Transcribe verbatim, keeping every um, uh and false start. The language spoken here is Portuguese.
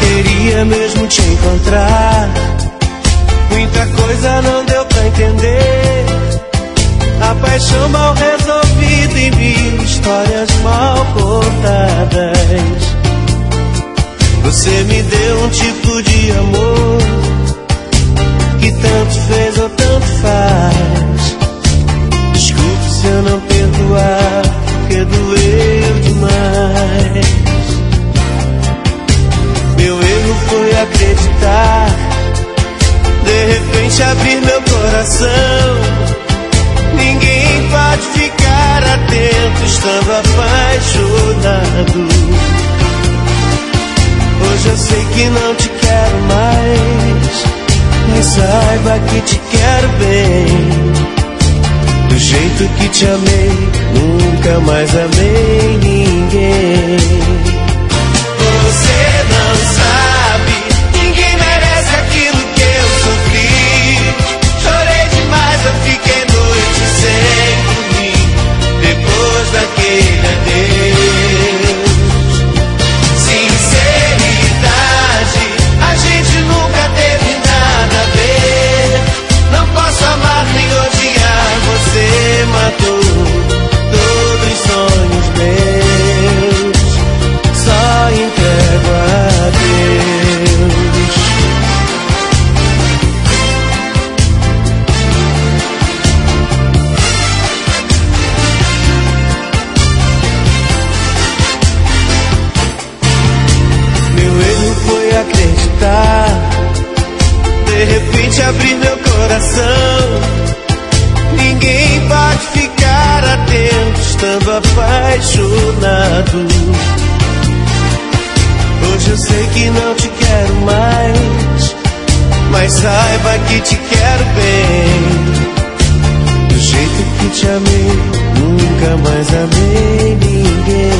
queria mesmo te encontrar. Muita coisa não deu pra entender. A paixão mal resolvida e mil histórias mal contadas. Você me deu um tipo de amor que tanto fez ou tanto faz. Desculpe se eu não perdoar, porque doeu demais. Meu erro foi acreditar, de repente abrir meu coração. Ninguém pode ficar atento estando apaixonado. Hoje eu sei que não te quero mais, mas saiba que te quero bem. Do jeito que te amei, nunca mais amei ninguém. Você não sabe, ninguém merece aquilo que eu sofri. Chorei demais, eu fiquei noite sem dormir, depois daquele adeus. Sinceridade, a gente nunca teve nada a ver. Não posso amar nem odiar, você matou todos os sonhos meus. Só entrego a Deus. Meu erro foi acreditar, de repente abrir meu coração. Ninguém pode ficar atento estando apaixonado. Hoje eu sei que não te quero mais, mas saiba que te quero bem. Do jeito que te amei, nunca mais amei ninguém.